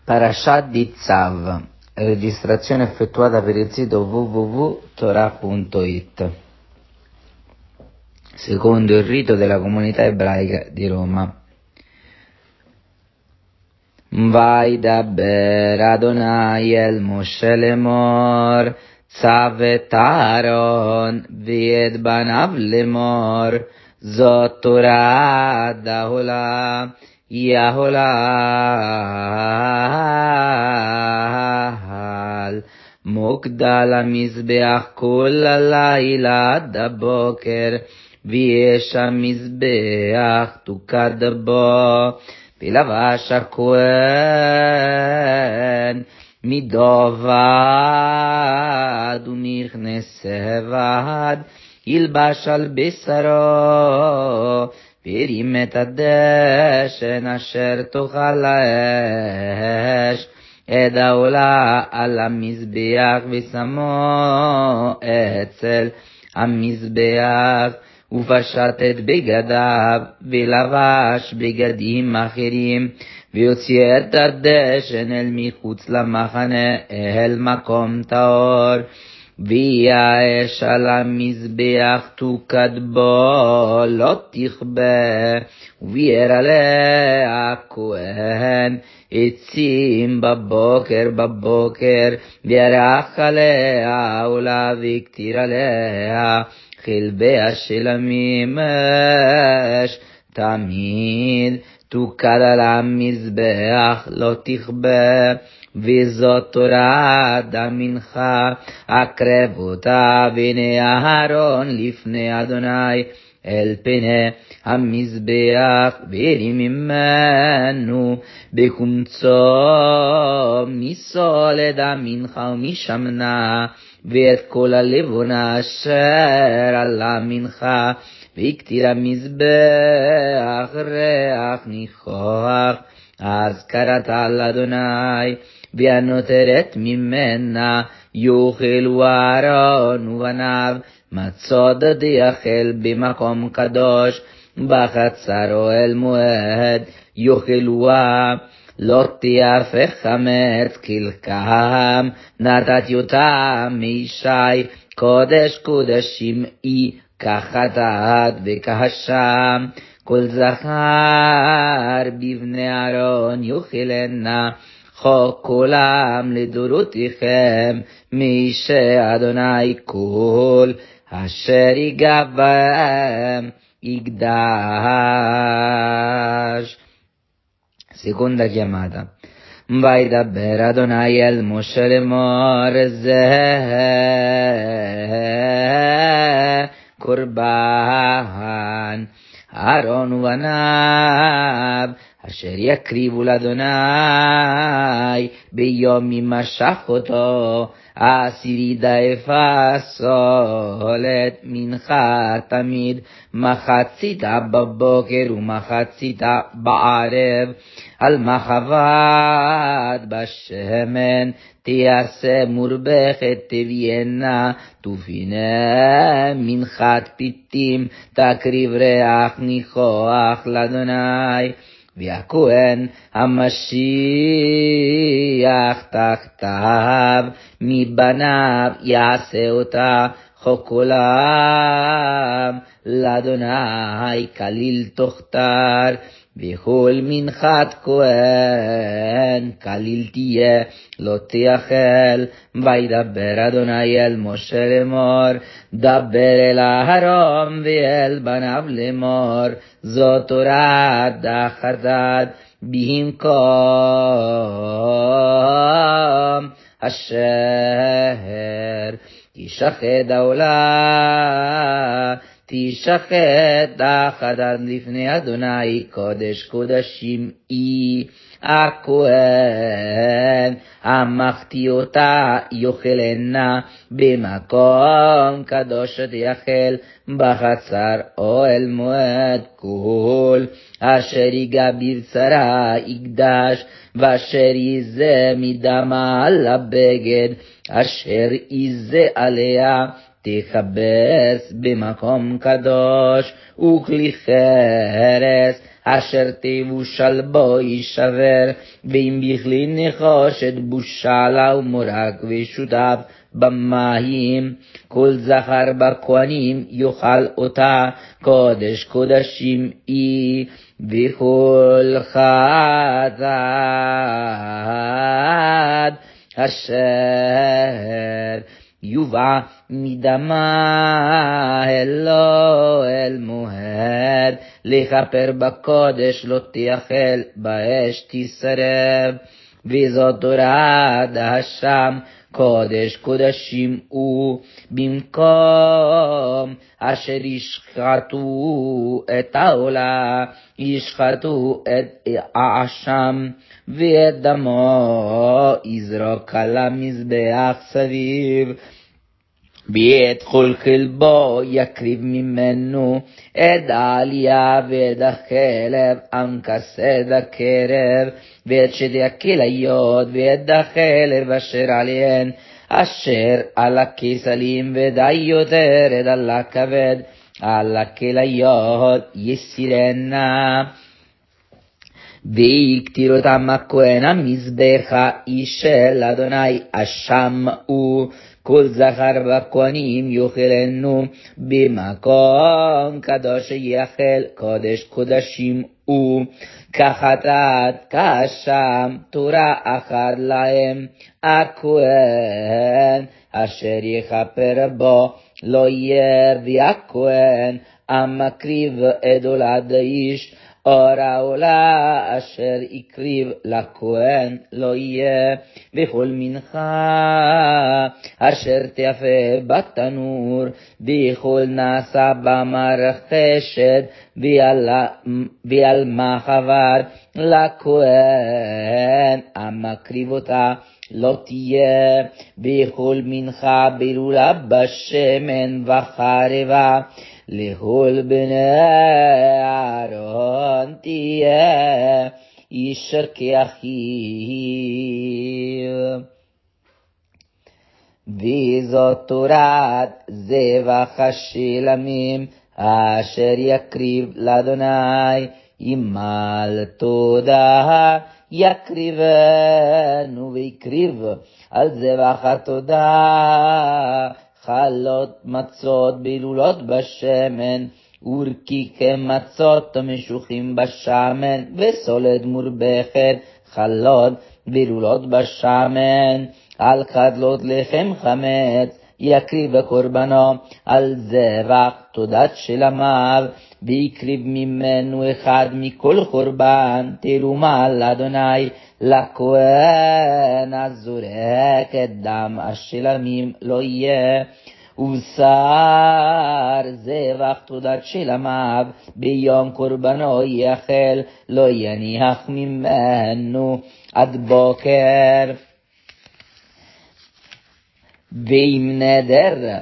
Parashat Tzav, registrazione effettuata per il sito www.torah.it, secondo il rito della comunità ebraica di Roma. Vaidaber Adonai el Moshe lemor, Tzav et Aaron v'et banav lemor, Zot Torah dahola Yaholal Mokdal HaMizbeach kol halayla ad haboker, V'yesh HaMizbeach tukad bo, V'lavash haKohen midovad u'michnaseh vad, ילבש על בשרו והרים את הדשן אשר תאכל האש את העולה על המזבח ושמו אצל המזבח, ופשט את בגדיו ולבש בגדים אחרים, ויוציא את הדשן אל מחוץ למחנה אל מקום טהור, ויאש על המזבח תוקד בו לא תכבה, וביער עליה הכהן עצים בבוקר, וירח עליה עולה והקטיר עליה חלביה של המימש, תמיד תוקד על המזבח לא תכבה, וזאת תורת המנחה, הקרב אותה בני אהרון לפני אדוני אל פני המזבח, והרים ממנו בקומצו מסולת המנחה ומשמנה, ואת כל הלבונה אשר על המנחה, והקטיר המזבח ריח ניחוח, אז קראת על אדוני, והנותרת ממנה יאכלו אהרון ובניו, מצות תאכל במקום קדוש, בחצר אוהל מועד יאכלוה, לא תיהפך חמץ כלקם, נתתי אותם מישי קודש קודשים היא, כחטאת וכהשם, כל זכר בבני אהרון יאכלנה, חוק כולם לדורותיכם, מי שאדוני כל אשר ייגע בהם יקדש. Seconda chiamata. Vaidaber Adonai el Moshe lemor, zeh korban Aaron ובניו אשר יקריבו לאדוני ביום ימשך אותו העשירי אפסולת מנחה תמיד, מחציתה בבוקר ומחציתה בערב, על מחבת בשמן תיעשה מורבכת, תביינה תופינה מנחת פיתים, תקריב ריח ניחוח לאדוני, והכהן המשיח תחתיו מבניו יעשה אותה, חוק עולם לאדוני כליל תוכתר, וכל מנחת כהן כליל תהיה לא תאכל. וידבר אדוני אל משה לאמור, דבר אל אהרון ואל בניו לאמור, זאת תורת החטאת במקום אשר תשחט העולה, תשחט החטאת לפני אדוני קודש קודשים היא, הכהן המחטיא אותה יאכלנה במקום קדוש תאכל, בחצר אוהל מועד כל אשר ייגע בבשרה יקדש, ואשר יזה מדמה על הבגד אשר יזה עליה תכבס במקום קדוש, וכלי חרס אשר תבושל בו יישבר, ואם בכלי נחושת בושלה ומורק ושותף במים, כל זכר בכהנים יאכל אותה, קודש קודשים היא, וכל חטאת אשר יובא מדמה אלו אל מוהר, לכפר בקודש לא תאכל, באש תשרף. וזאת תורת השם, קודש קודשים הוא, במקום אשר ישחטו את העולה, ישחטו את האשם, ואת דמו יזרוק על המזבח סביב, ואת כל חלבו יקריב ממנו, את העלייה ואת החלב, המכסד הקרב, ואת שתי הכליות, ואת החלב אשר עליהן, אשר על הכסלים, ודי יותר את על הכבד, על הכליות יסירנה. ויקטיר אותם הכהן המזבח האיש של אדוני, אשם הוא, כל זכר בכהנים יאכלנו, במקום קדוש יאכל, קודש קודשים הוא, כחטאת כאשם, תורה אחת להם, הכהן אשר יכפר בו לא יהיה, והכהן המקריב את הולד האיש, אור העולה אשר יקריב לכהן לא יהיה, וכל מנחה אשר תאפה בתנור, וכל נעשה במרחשת, ועל מחבר לכהן המקריב אותה לא תהיה, וכל מנחה בלולה בשמן וחרבה, לכל בני אהרון תהיה אישר כאחיו. וזאת תורת זבח השלמים אשר יקריב לאדוני, ימל תודה יקריבנו, ויקריב על זבח התודה חלות מצות בלולות בשמן, ורקיקי מצות משוחים בשמן, וסולת מורבכת חלות בלולות בשמן, על חדלות לחם חמץ יקריב קורבנו, על זבח תודת שלמיו, ויקריב ממנו אחד מכל קורבן תרומה לאדוני, לכהן הזורק את דם השלמים לא יהיה, ובשר זבח תודת שלמיו ביום קורבנו יאכל, לא יניח ממנו עד בוקר. ואם נדר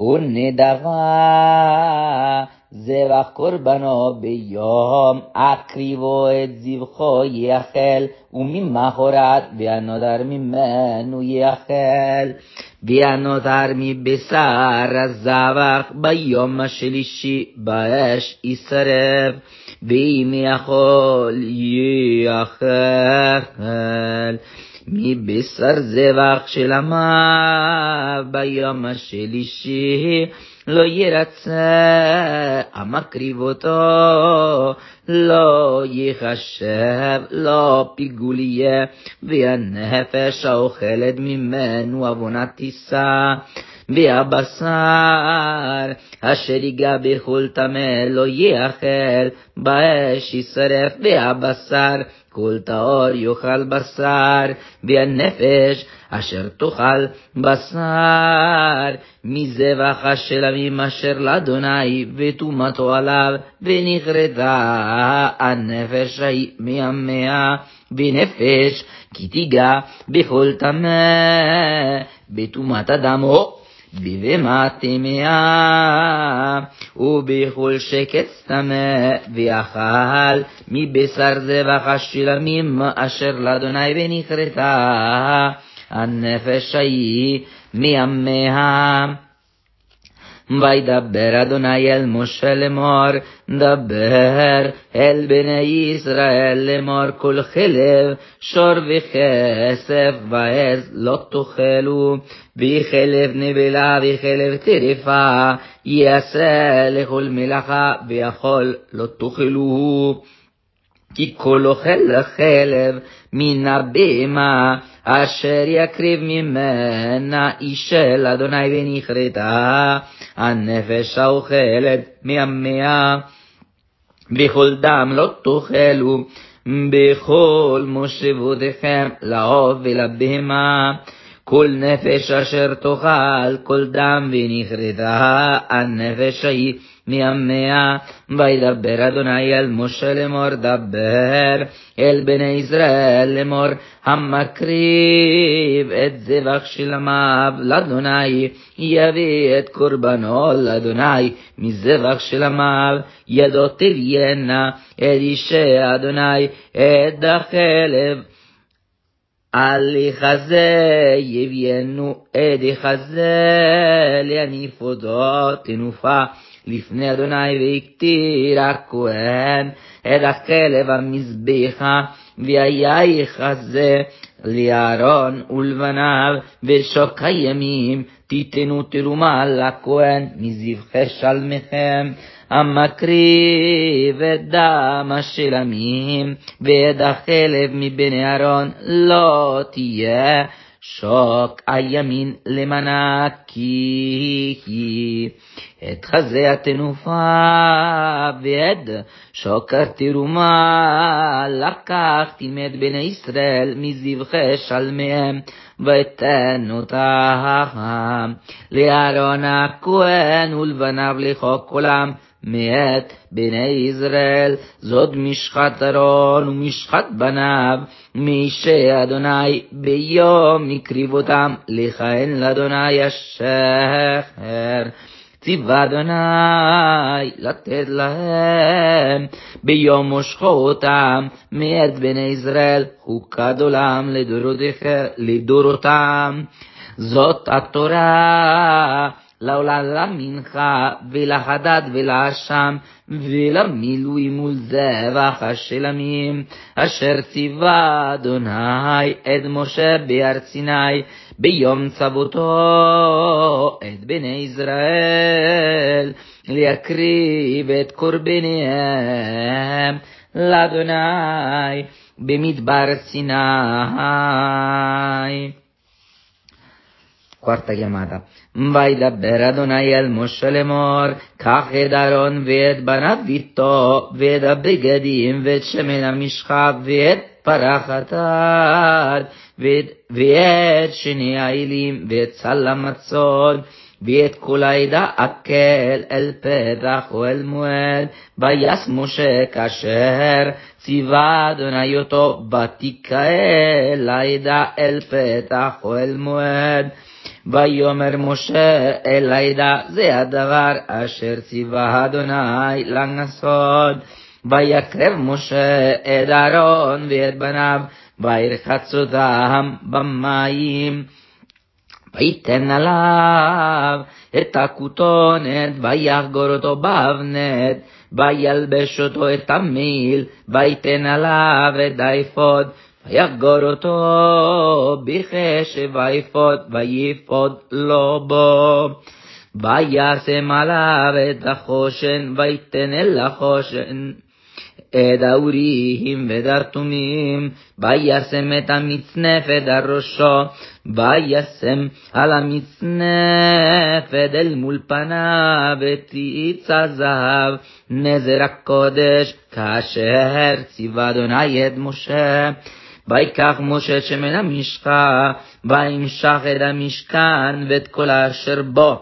ונדבה זבח קורבנו ביום, אקריבו את זבחו יאכל, וממחרת והנותר ממנו יאכל, והנותר מבשר הזבח ביום השלישי באש ישרף, ואם יכול יאכל מבשר זבח שלמיו ביום השלישי, לא ירצה המקריב אותו, לא יחשב, לא פיגול יהיה, והנפש האוכלת ממנו עוונה תישא, והבשר אשר ייגע בכל טמא לא יאכל, באש ישרף, והבשר כל טהור יאכל בשר, והנפש אשר תאכל בשר מזבח השלמים אשר לאדוני, וטומאתו עליו, ונכרתה הנפש ההיא מימיה, ונפש כי תיגע בכל טמא בטומאת אדמו בבהמה טמאה, ובכל שקץ טמא, ואכל מבשר זבח השלמים אשר לאדוני, ונכרתה הנפש ההיא מימיה. וידבר אדוני אל משה לאמור, דבר אל בני ישראל לאמור, כל חלב שור וכסף ועז לא תאכלו, וחלב נבלה וחלב טרפה יעשה לכל מלאכה, ויכול לא תאכלו. כי כל אוכל חלב מן הבהמה אשר יקריב ממנה איש אל אדוני ונכרתה, הנפש האוכלת מימיה, וכל דם לא תאכלו בכל מושבותיכם לעוף ולבהמה. כל נפש אשר תאכל כל דם ונכרתה, הנפש ההיא מימיה. וידבר אדוני אל משה לאמור, דבר אל בני ישראל לאמור, המקריב את זבח שלמיו לאדוני יביא את קורבנו לאדוני מזבח שלמיו, ידו תביינה את אישי אדוני את החלב הלכזה יביינו את החזה להניף אותו תנופה לפני אדוני, ויקטיר הכהן את החלב המזבחה, והיח הזה לאהרון ולבניו, ושוק הימים תיתנו תרומה לכהן מזבחי שלמיכם, המקריב את דם השלמים ואת החלב מבני אהרון לא תהיה שוק הימין למנה, כי את חזה התנופה ואת שוק התרומה לקחתי מאת בני ישראל מזבחי שלמיהם, ואתן אותם לאהרון הכהן ולבניו לחוק עולם מאת בני ישראל. זאת משחת אהרון ומשחת בניו מאישי אדוני ביום הקריב אותם לכהן לאדוני השחר. ציווה אדוני לתת להם ביום מושכו אותם מאת בני ישראל חוקת עולם לדורותם. זאת התורה לעולה למנחה ולחדד ולאשם ולמילואים ולזבח השלמים, אשר ציווה אדוני את משה בהר סיני ביום צוותו את בני ישראל להקריב את קורבניהם לאדוני במדבר סיני. Quarta chiamata. וידבר אדוני אל משה לאמור, קח את אהרון ואת בניו איתו ואת הבגדים ואת שמן המשחה ואת פרח התר ואת שני האלים ואת סל המצות ואת כל העדה אקל אל פתח אוהל מועד. ויעש משה כאשר ציווה אדוני אותו, ותקהל העדה אל פתח אוהל מועד. ויאמר משה אל העדה, זה הדבר אשר ציווה אדוני לעשות. ויקרב משה את אהרון ואת בניו וירחץ אותם במים, ויתן עליו את הכותונת ויחגור אותו באבנת, וילבש אותו את המעיל, ויתן עליו את האפוד ויחגור אותו בחשב האפוד ויפוד לו בו. וישם עליו את החושן ויתן אל החושן את האורים ואת הרתומים, וישם את המצנפת על ראשו, וישם על המצנפת אל מול פניו את עיצה זהב נזר הקודש, כאשר ציווה אדוני את משה. ויקח משה שמן המשחה וימשח את המשכן ואת כל אשר בו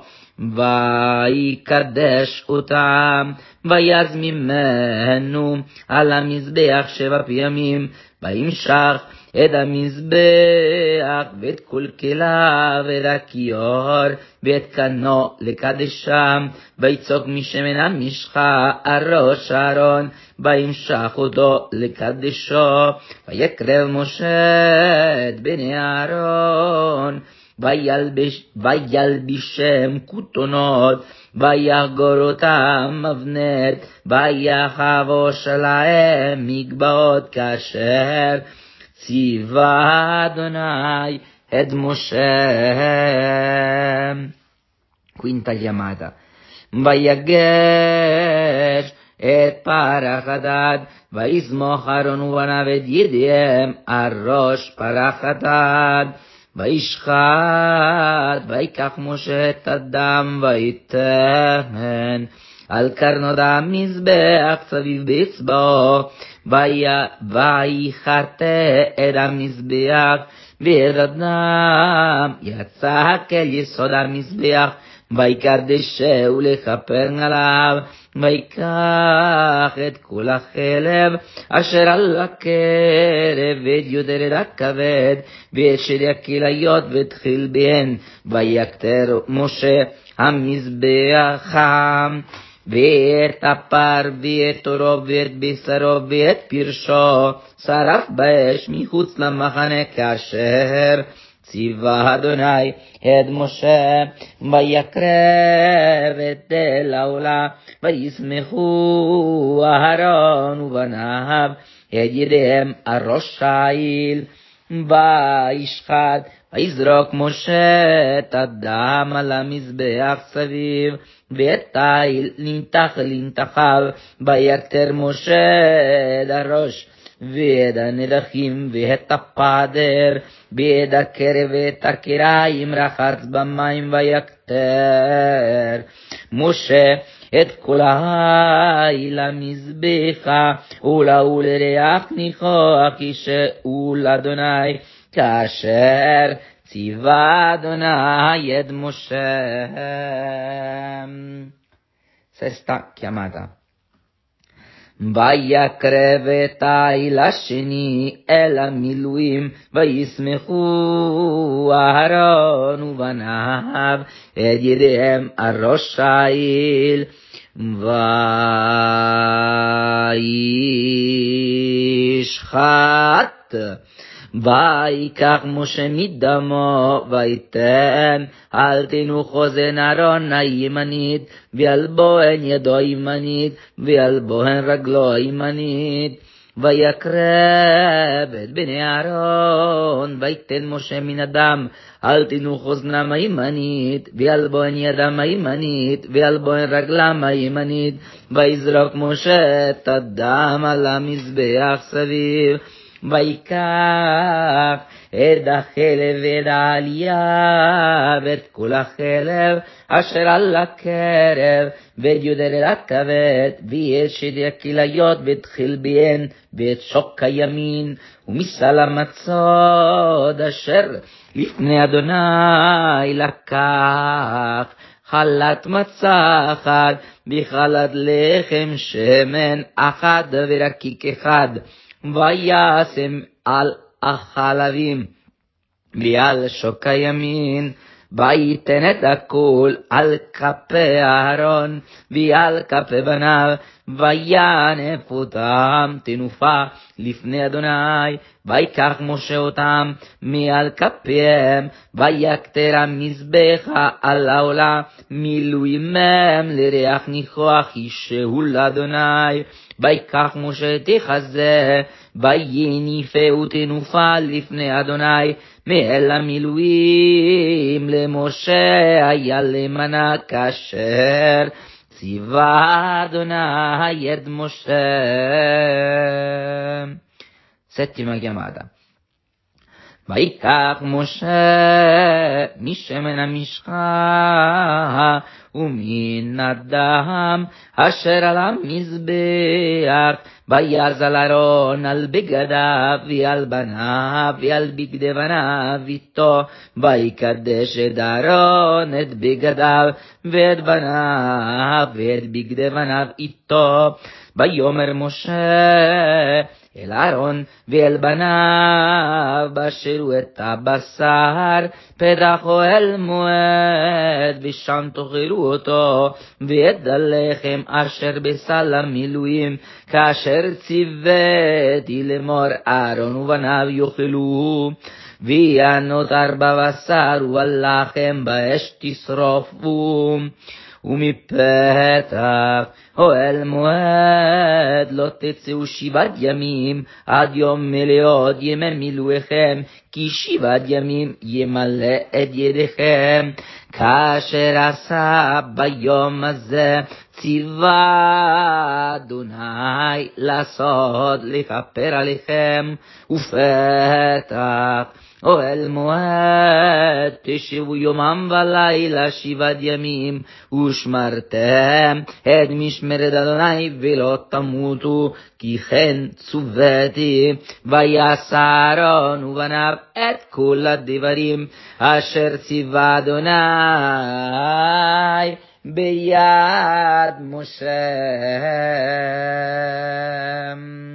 ויקדש אותם, ויז ממנו על המזבח 7 פעמים, וימשך את המזבח ואת כל כליו ואת הכיור ואת קנו לקדשם, ויצוק משמן המשחה על ראש אהרון וימשך אותו לקדשו. ויקרב משה את בני אהרון וילבישם כותונות, ויחגור אותם מבנט, ויחבוש להם מגבעות, כאשר ציווה אדוני את משה. Quinta chiamata. ויגש את פרח הדד, ויסמוך אהרון ובניו את ידיהם על ראש פרח הדד, וישחט, ויקח משה את הדם, ויתן על קרנות המזבח סביב באצבעו, ויחטא את המזבח, ואת הדם יצק אל יסוד המזבח, ויקדשהו לכפר עליו, ויקח את כל החלב אשר על הקרב, ואת יודרת הכבד, ואת שרי הכליות, ואת חלביהן, ויקטר משה המזבח חם, ואת הפר, ואת עורו, ואת בשרו, ואת פרשו, שרף באש מחוץ למחנה, כאשר ציווה אדוני את משה. ויקרב את אל העולה, וישמחו אהרון ובניו את ידיהם על ראש העיל, וישחט, ויזרוק משה את הדם על המזבח סביב, ואת העיל נמתח לנתחיו, ויקטר משה את הראש, ואת הנדחים, ואת הפדר, ואת הקרב, ואת הקריים, רחץ במים, ויקטר משה את כל העיל המזבחה, ולריח ניחוח ישאול אדוני, כאשר ציווה אדוני את משה. Sesta chiamata. ויקרב את העיל השני אל המילואים, וישמחו אהרון ובניו את ידיהם על ראש העיל, וישחט, ויקח משה מדמו, ויתן על תנוך אוזן אהרון הימנית, ועל בוהן ידו הימנית, ועל בוהן רגלו הימנית, ויקרב את בני אהרון, ויתן משה מן הדם על תנוך אוזנם הימנית, ועל בוהן ידם הימנית, ועל בוהן רגלם הימנית, ויזרוק משה את הדם על המזבח סביב, ויקח את החלב ואת העלייה, ואת כל החלב אשר על הקרב, ואת יודרת הכבד, ואת שרי הכליות, ואת חלביהן, ואת שוק הימין, ומסל המצות אשר לפני אדוני לקח חלת מצה אחד, וחלת לחם שמן אחד, ורקיק אחד, וישם על החלבים ועל שוק הימין, ויתן את הכל על כפי אהרון ועל כפי בניו, וינף אותם תנופה לפני אדוני, ויקח משה אותם מעל כפיהם, ויקטר המזבח על העולה, מילואים מהם לריח ניחוח ישאול אדוני. ויקח משה את החזה, ויניפהו תנופה לפני אדוני מעל המילואים, למשה היה למנה כאשר ציווה אדוני את משה. Settima chiamata. ויקח משה משמן המשחה ומן הדם אשר על המזבח, וירזל אהרון על בגדיו ועל בניו ועל בגדי בניו איתו, ויקדש את אהרון את בגדיו ואת בניו ואת בגדי בניו איתו. ויאמר משה אל אהרון ואל בניו, בשרו את הבשר פתח אוהל מועד, ושם תאכלו אותו, ואת הלחם אשר בסל המילואים, כאשר ציוויתי לאמור אהרון ובניו יאכלו. ויענות 14 ולחם באש תשרופו ומפתח אוהל מועד לא תצאו 7 ימים עד יום מלאות ימי מילואיכם כי 7 ימים ימלא את ידיכם כאשר עשה ביום הזה ציווה אדוני לעשות לכפר עליכם ופתח אוהל מועד תשבו יומם ולילה 7 ימים ושמרתם את משמרת אדוני ולא תמותו כי כן צוויתי ויעש אהרון ובניו את כל הדברים אשר ציווה אדוני ביד משה